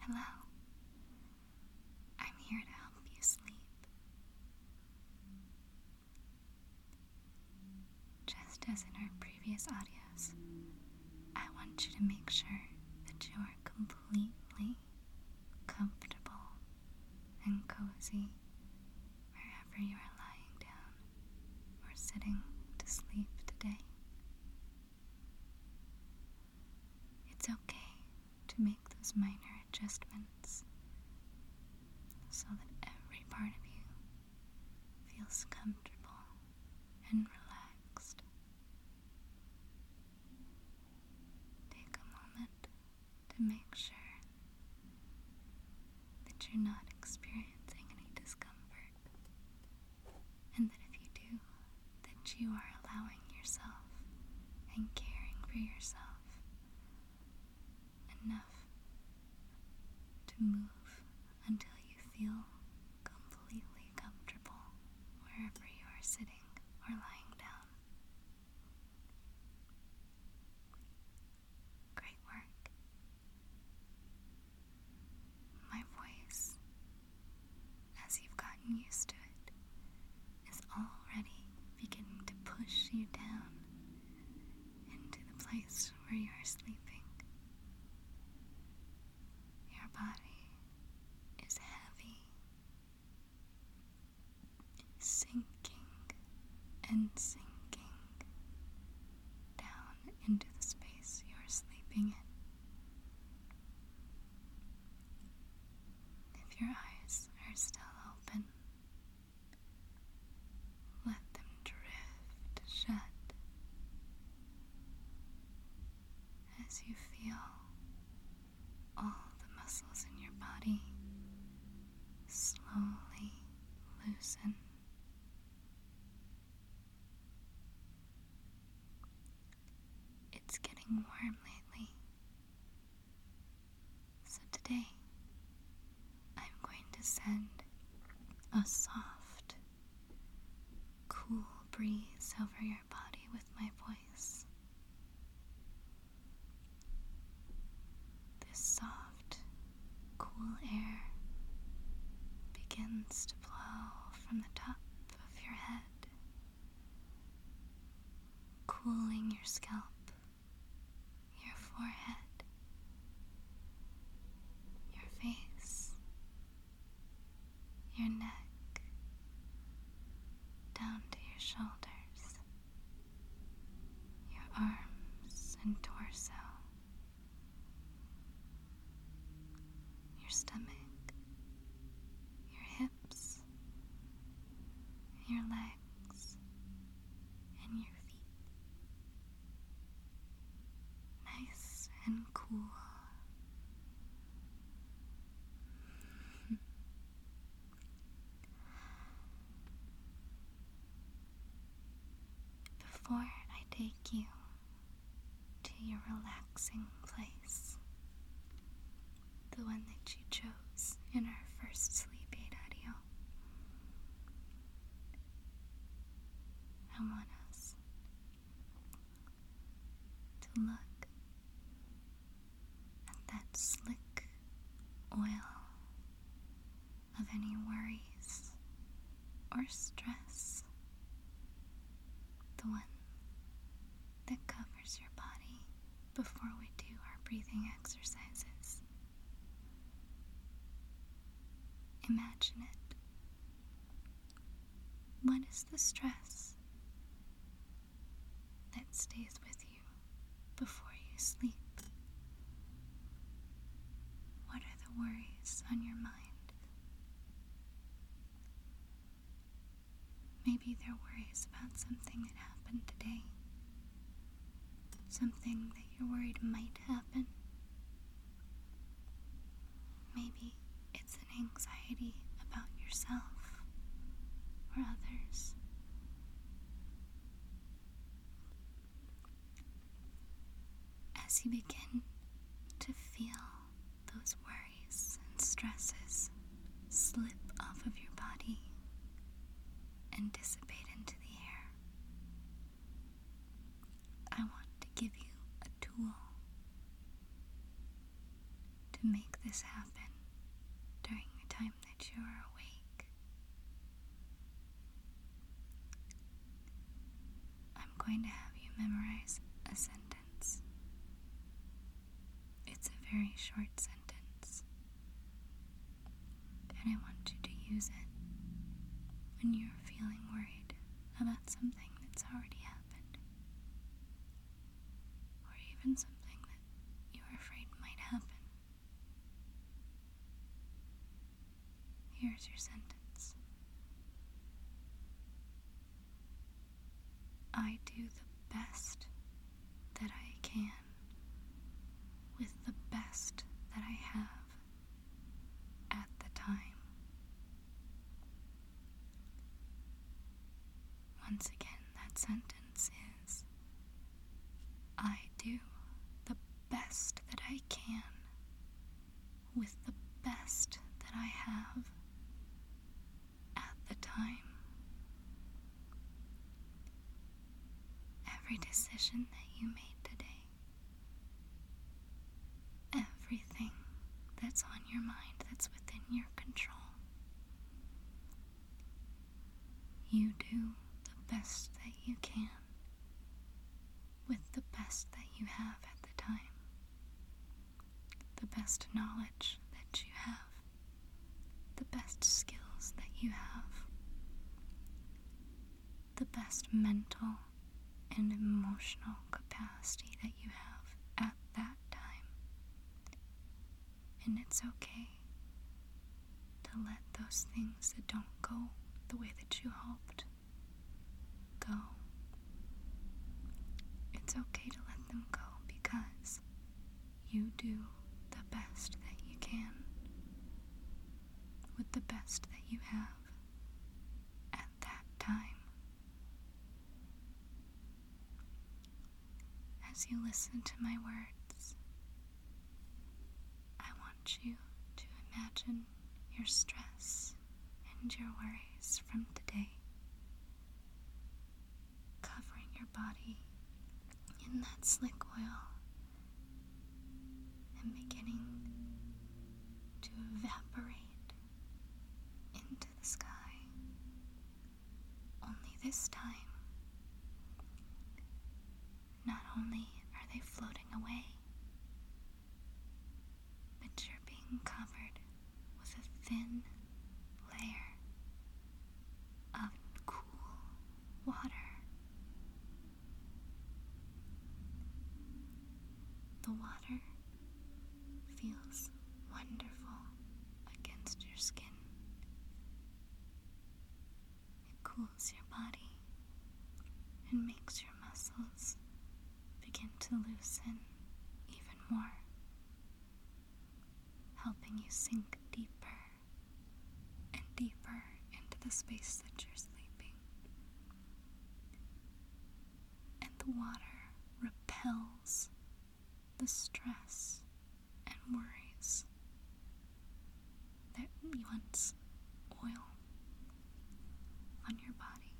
Hello. I'm here to help you sleep. Just as in our previous audios, I want you to make sure that you are completely comfortable and cozy wherever you are lying down or sitting to sleep today. It's okay to make those minor adjustments so that every part of you feels comfortable and relaxed. Take a moment to make sure that you're not experiencing any discomfort, and that if you do, that you are allowing yourself and caring for yourself enough to move until you feel completely comfortable wherever you are sitting or lying down. Great work. My voice, as you've gotten used to it, is already beginning to push you down into the place where you are sleeping. Your body is heavy, sinking and sinking down into the space you are sleeping in. If your eyes are still open, let them drift shut as you feel all the muscles in your body slowly loosen. It's getting warm lately, so today I'm going to send a soft, cool breeze over your body with my voice. This soft, cool air begins to blow from the top of your head, cooling your scalp, your forehead, your face, your neck, down to your shoulders, your arms and torso, your stomach, your hips, your legs, and your feet. Nice and cool. Before I take you to your relaxing place, the one that you chose in our first sleep aid audio, I want us to look at that slick oil of any worries or stress, the one that covers your body before we do our breathing exercises. Imagine it. What is the stress that stays with you before you sleep? What are the worries on your mind? Maybe they're worries about something that happened today, something that you're worried might happen. Maybe it's an anxiety about yourself or others. As you begin to feel those worries and stresses slip off of your body and dissipate into the air, I want to give you a tool to to make this happen during the time that you are awake. I'm going to have you memorize a sentence. It's a very short sentence, and I want you to use it when you're feeling worried about something that's already happened, or even something that you're afraid might happen. Here's your sentence. I do the best that I can with the best that I have at the time. Once again, that sentence is, I do the best that I can with the best that I have at the time. Every decision that you made today, everything that's on your mind that's within your control, you do the best that you can with the best that you have at the time, the best knowledge that you have, the best skills that you have, the best mental and emotional capacity that you have at that time. And it's okay to let those things that don't go the way that you hoped go. It's okay to let them go because you do the best that you can with the best that you have at that time. As you listen to my words, I want you to imagine your stress and your worries from today covering your body in that slick oil and beginning to evaporate into the sky. Only this time, not only are they floating away, but you're being covered with a thin layer of cool water. The water feels wonderful against your skin. It cools your body and makes your muscles begin to loosen even more, helping you sink deeper and deeper into the space that you're sleeping. And the water repels the stress and worries that wants oil on your body.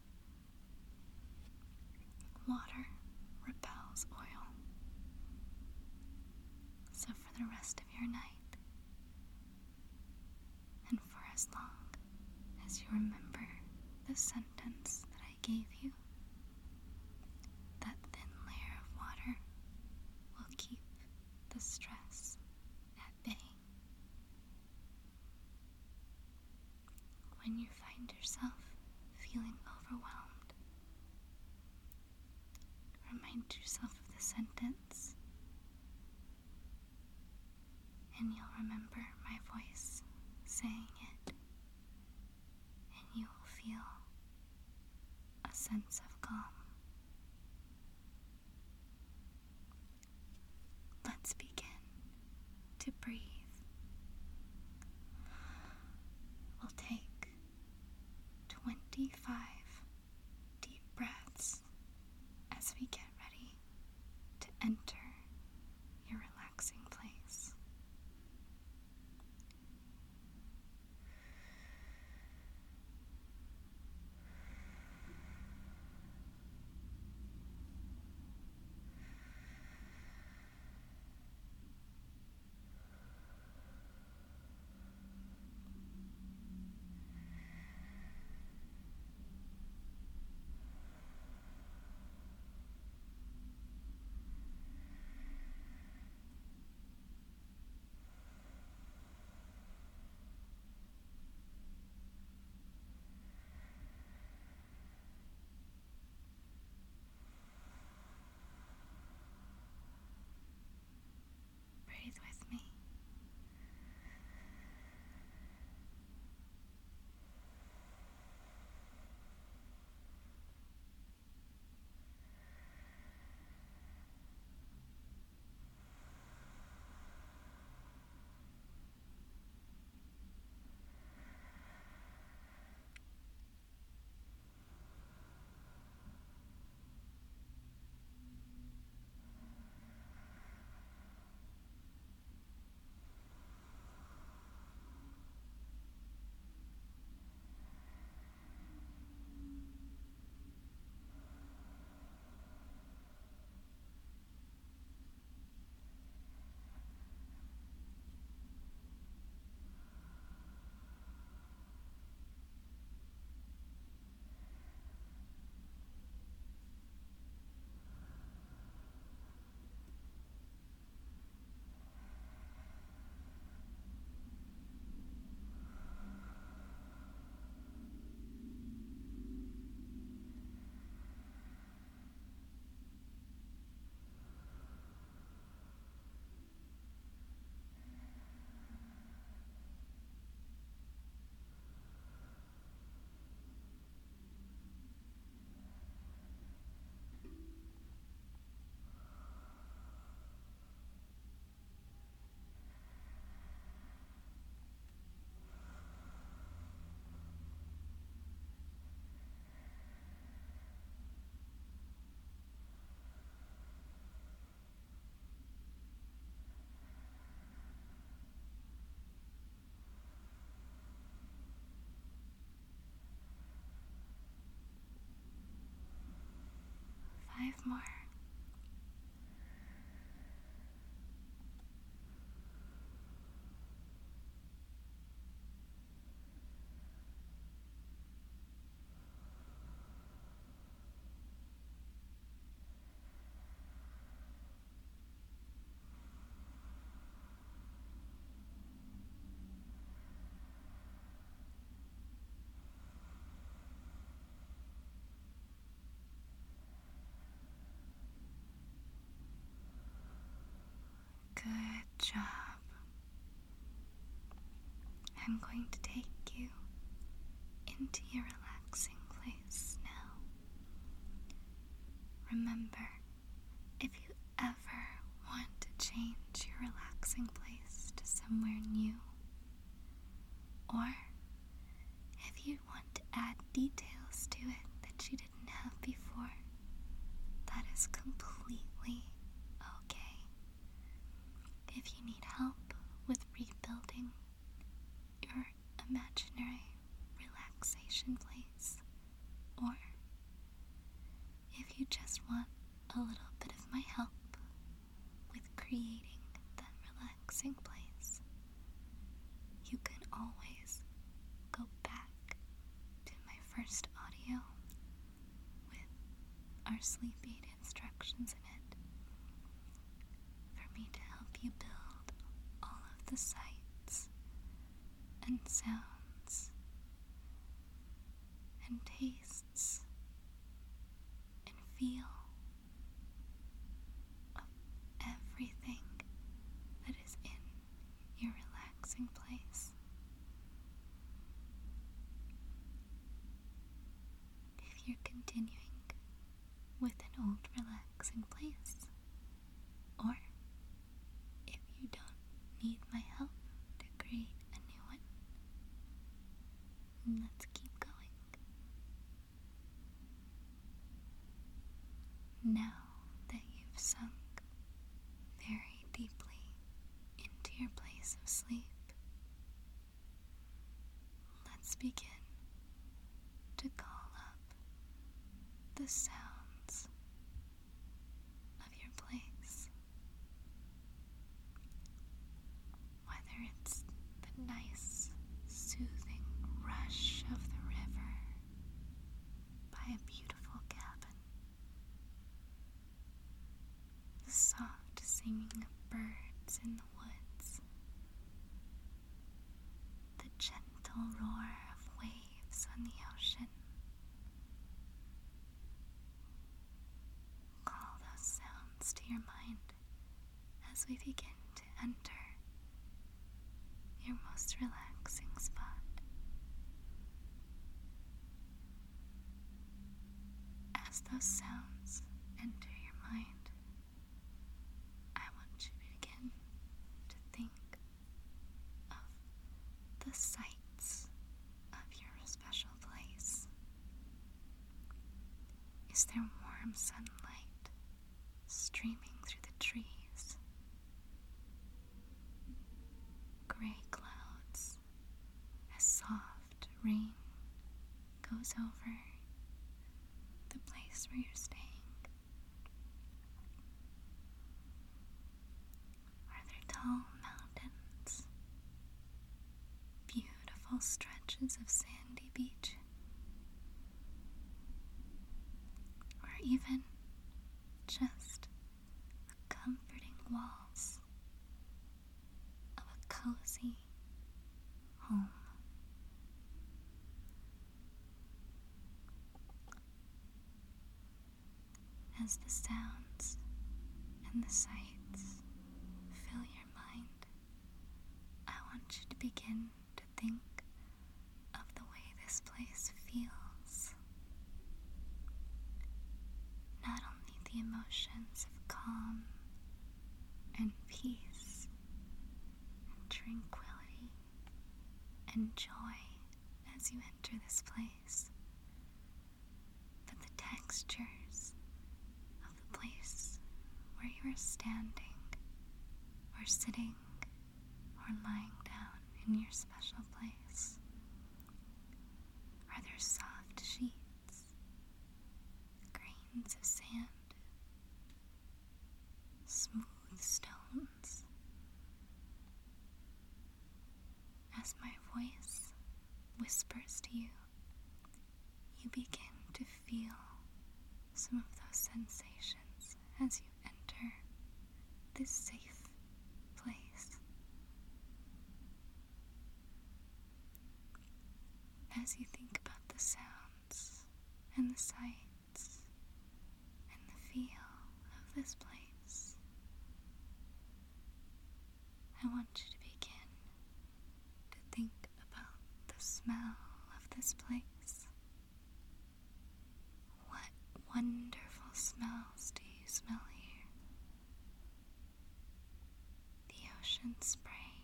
Water repels oil. So for the rest of your night, and for as long as you remember the sentence that I gave you, that thin layer of water will keep the stress at bay. When you find yourself feeling overwhelmed, remind yourself of the sentence, and you'll remember my voice saying it, and you will feel a sense of calm. Let's begin to breathe. We'll take 25 deep breaths as we get ready to enter your relaxing place. more. Good job. I'm going to take you into your relaxing place now. Remember, if you ever want to change your relaxing place to somewhere new, or if you want to add details to it that you didn't have before, that is completely okay. If you need help with rebuilding your imaginary relaxation place, or if you just want a little bit of my help with creating that relaxing place, you can always go back to my first audio with our sleep aid instructions in it for me to help you build all of the sights and sounds and tastes and feel of everything that is in your relaxing place. If you're continuing with an old relaxing place, or if you don't need my help to create a new one, let's keep going. Now that you've sunk very deeply into your place of sleep, let's begin to call up the sounds of your place. Whether it's the nice, soothing rush of the river by a beautiful cabin, the soft singing of birds in the woods, the gentle roar of waves on the ocean. Call those sounds to your mind as we begin to enter your most relaxing spot. As those sounds enter your mind, I want you to begin to think of the sights of your special place. Is there warm sunlight streaming through the trees? Gray clouds as soft rain goes over the place where you're staying? Are there tall mountains, beautiful stretches of sandy beach, or even just the comforting walls of a cozy home? As the sounds and the sights fill your mind, I want you to begin to think of the way this place feels. Not only the emotions of calm and peace and tranquility and joy as you enter this place, but the textures of the place where you are standing or sitting or lying down in your special place. Are there soft sheets, grains of sand as my voice whispers to you, you begin to feel some of those sensations as you enter this safe place. As you think about the sounds and the sights and the feel of this place, I want you to begin to think about the smell of this place. What wonderful smells do you smell here? The ocean spray,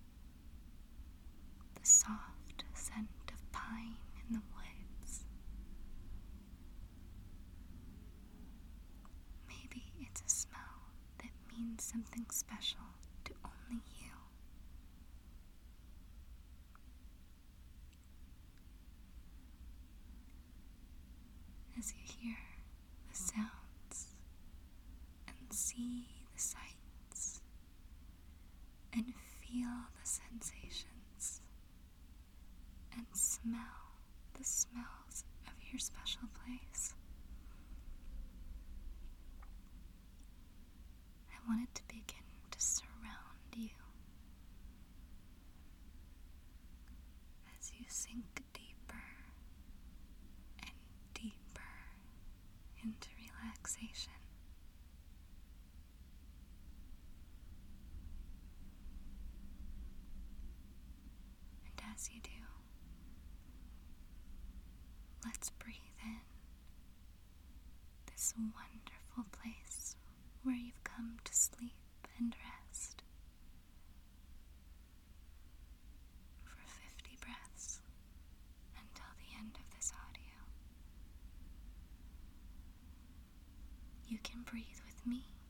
the soft scent of pine in the woods. Maybe it's a smell that means something special to only you. As you hear the sounds and see the sights and feel the sensations and smell the smells of your special place, I want it to begin to surround you as you sink deeper and deeper into relaxation. And as you do, let's breathe in this wonderful place where you've come to sleep and rest for 50 breaths until the end of this audio. You can breathe with me